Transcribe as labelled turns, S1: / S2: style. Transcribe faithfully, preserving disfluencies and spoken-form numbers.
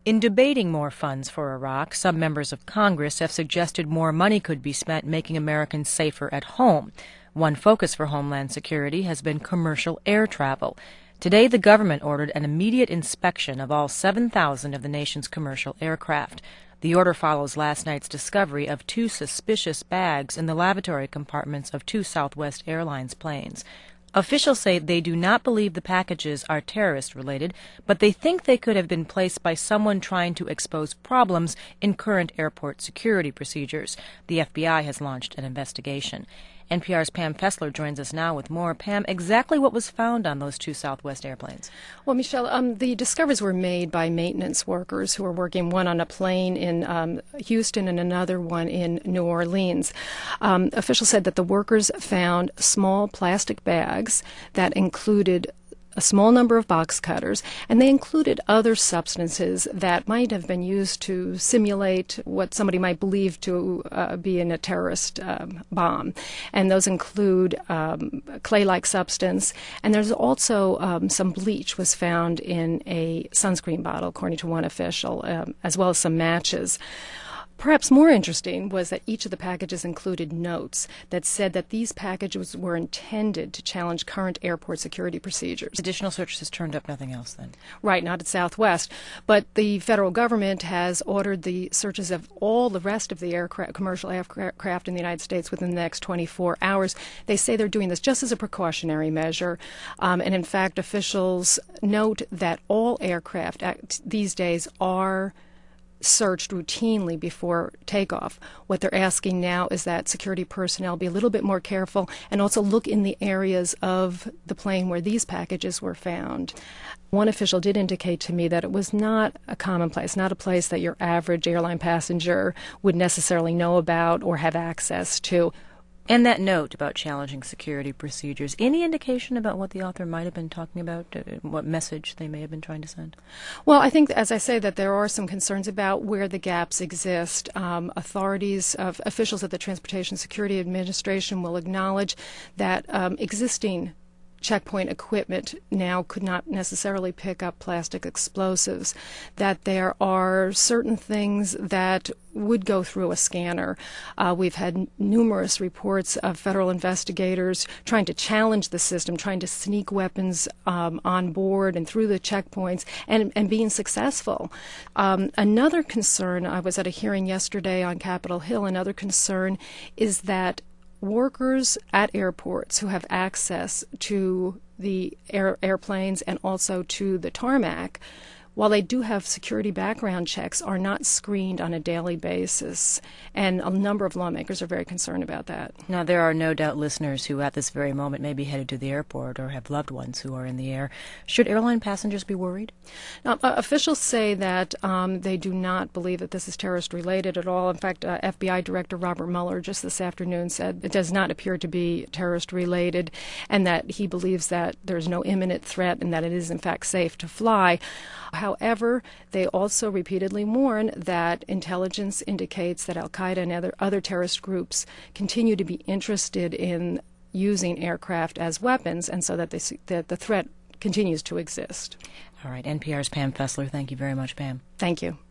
S1: In debating more funds for Iraq, some members of Congress have suggested more money could be spent making Americans safer at home. One focus for Homeland Security has been commercial air travel. Today, the government ordered an immediate inspection of all seven thousand of the nation's commercial aircraft. The order follows last night's discovery of two suspicious bags in the lavatory compartments of two Southwest Airlines planes. Officials say they do not believe the packages are terrorist-related, but they think they could have been placed by someone trying to expose problems in current airport security procedures. The F B I has launched an investigation. N P R's Pam Fessler joins us now with more. Pam, exactly what was found on those two Southwest airplanes?
S2: Well, Michelle, um, the discoveries were made by maintenance workers who were working one on a plane in um, Houston and another one in New Orleans. Um, officials said that the workers found small plastic bags that included a small number of box cutters, and they included other substances that might have been used to simulate what somebody might believe to uh, be in a terrorist um, bomb. And those include um, clay-like substance, and there's also um, some bleach was found in a sunscreen bottle, according to one official, um, as well as some matches. Perhaps more interesting was that each of the packages included notes that said that these packages were intended to challenge current airport security procedures.
S1: Additional searches turned up nothing else then?
S2: Right, not at Southwest. But the federal government has ordered the searches of all the rest of the aircraft, commercial aircraft in the United States within the next twenty-four hours. They say they're doing this just as a precautionary measure. Um, and in fact, officials note that all aircraft act, these days are searched routinely before takeoff. What they're asking now is that security personnel be a little bit more careful and also look in the areas of the plane where these packages were found. One official did indicate to me that it was not a common place, not a place that your average airline passenger would necessarily know about or have access to.
S1: And that note about challenging security procedures, any indication about what the author might have been talking about, uh, what message they may have been trying to send?
S2: Well, I think, as I say, that there are some concerns about where the gaps exist. Um, authorities, uh, officials at the Transportation Security Administration will acknowledge that um, existing checkpoint equipment now could not necessarily pick up plastic explosives, that there are certain things that would go through a scanner. Uh, we've had numerous reports of federal investigators trying to challenge the system, trying to sneak weapons um, on board and through the checkpoints, and, and being successful. Um, another concern, I was at a hearing yesterday on Capitol Hill, another concern is that workers at airports who have access to the air, airplanes and also to the tarmac, while they do have security background checks, are not screened on a daily basis. And a number of lawmakers are very concerned about that.
S1: Now, there are no doubt listeners who at this very moment may be headed to the airport or have loved ones who are in the air. Should airline passengers be worried?
S2: Now, uh, officials say that um, they do not believe that this is terrorist-related at all. In fact, uh, F B I Director Robert Mueller just this afternoon said it does not appear to be terrorist-related and that he believes that there's no imminent threat and that it is, in fact, safe to fly. However, they also repeatedly warn that intelligence indicates that al-Qaeda and other, other terrorist groups continue to be interested in using aircraft as weapons, and so that, they, that the threat continues to exist.
S1: All right, N P R's Pam Fessler, thank you very much, Pam.
S2: Thank you.